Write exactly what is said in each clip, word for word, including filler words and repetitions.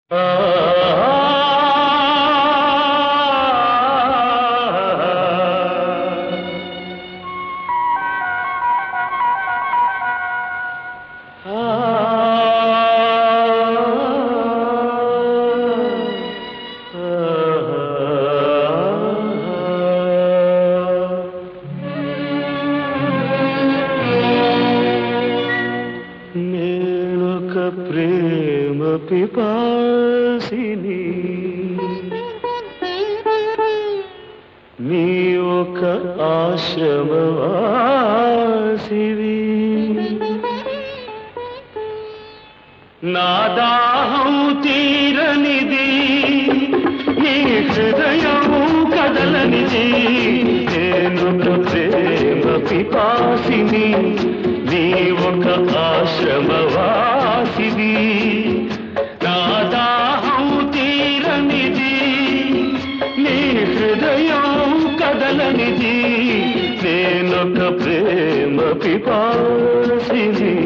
ప్రేమ పిపాసిని నీ ఒక ఆశ్రమవాసివి నా దాహం తీరనిది నీ హృదయం కదలనిది నేనొక ప్రేమ పిపాసిని నీ ఒక ఆశ్రమవాసివి నా దాహం తీరనిది నీ హృదయం కదలనిది నేనొక ప్రేమ పిపాసిని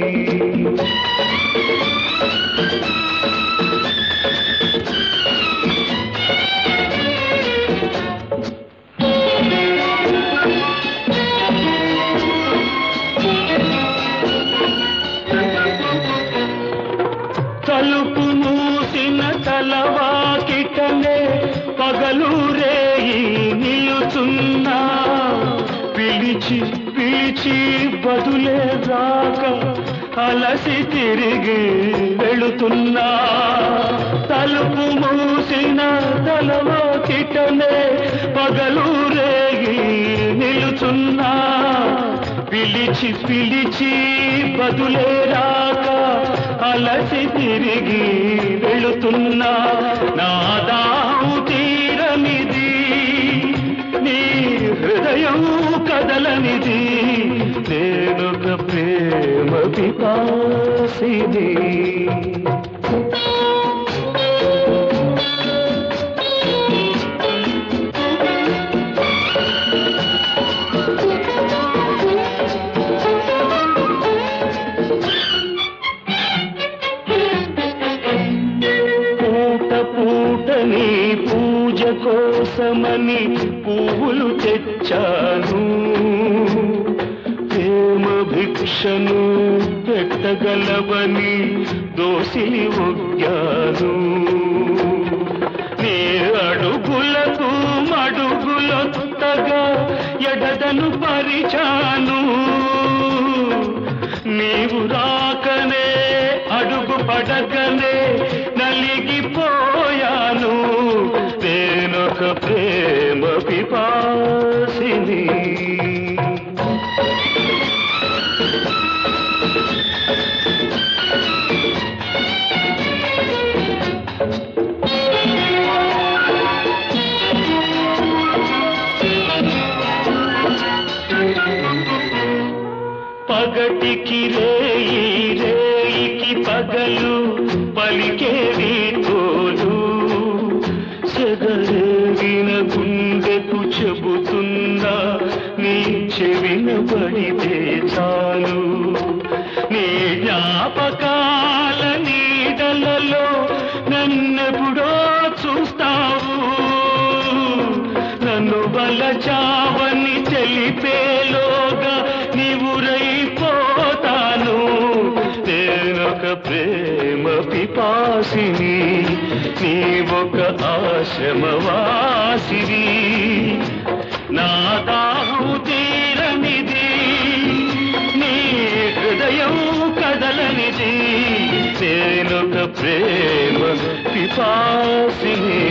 తలుపు మూసిన తలవాకిటనే పగలు రేయి నిలుచున్నా పిలిచి పిలిచి బదులే రాక అలసి తిరిగి వెళుతున్నా తలుపు మూసిన తలవాకిటనే పగలు రేయి నిలుచున్నా పిలిచి పిలిచి బదులే రాక అలసి తిరిగి వెళుతున్నా నా దాహం తీరనిది నీ హృదయం కదలనిది నేనొక ప్రేమ పిపాసిని పూటని పూజ కోసమని పువ్వులు తెచ్చాను ప్రేమ భిక్షను పెట్టగలవని దోసిలి ఒగ్గాను నీ అడుగులకు మడుగులొత్తగా ఎడదను పరిచాను నీవు రాకనే అడుగు పడకనే నలిగిపోయాను నేనొక ప్రేమ పిపాసిని పగటికి రేయి రేయికి పగలు పలికేవి తోలు సెగరేగిన గుండెకు చెబుతున్నా నీ చెవిన పడితే చాలు నీ జ్ఞాపకాల నీడలలో నన్నెప్పుడో చూస్తావు నన్ను వలచావని తెలిపేలోగా నీవురైపోతాను నేనొక ప్రేమ పిపాసిని నీ ఒక ఆశ్రమవాసివి నా దాహం తీరనిది నీ హృదయం కదలనిది నేనొక ప్రేమ పిపాసిని